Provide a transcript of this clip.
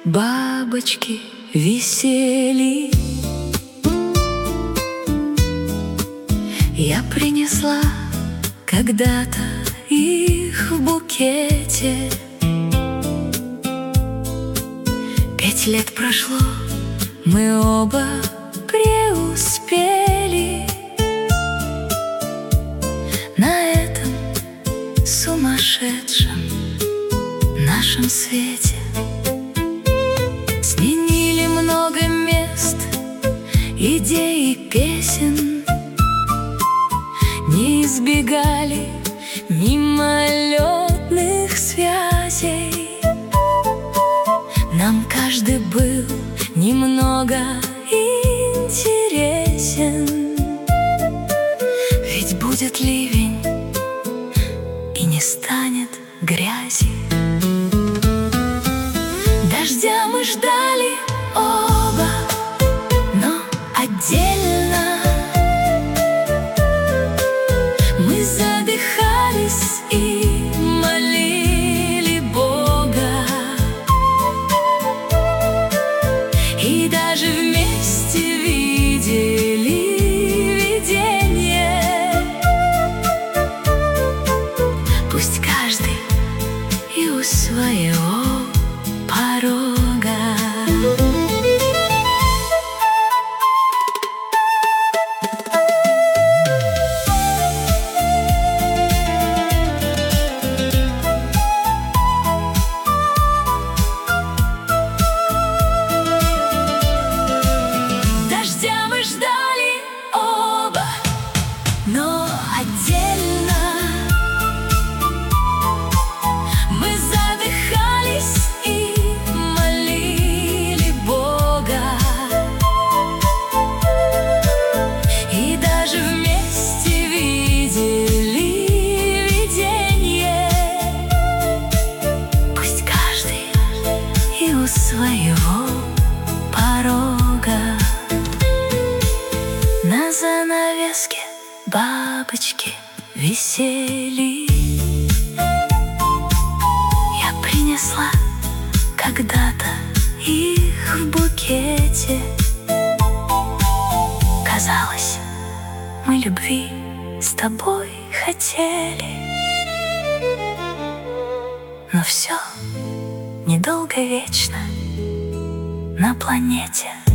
бабочки висели. Я принесла когда-то их в букете. 5 лет прошло, мы оба преуспели на этом сумасшедшем нашем свете. Сменили много мест, идей и песен, не избегали мимолетных связей. Нам каждый был немного интересен, ведь будет ливень и не станет грязи. Дождя мы ждали оба, но отдельно. Мы задыхались и молили Бога, и даже вместе видели видение. Пусть каждый и у своего порога. Дождя мы ждали оба, но отдельно. Мы задыхались и молили Бога, и даже вместе видели видение. Пусть каждый и у своего порога. На занавеске бабочки висели. Я принесла когда-то их в букете. Казалось, мы любви с тобой хотели, но все недолго вечно на планете.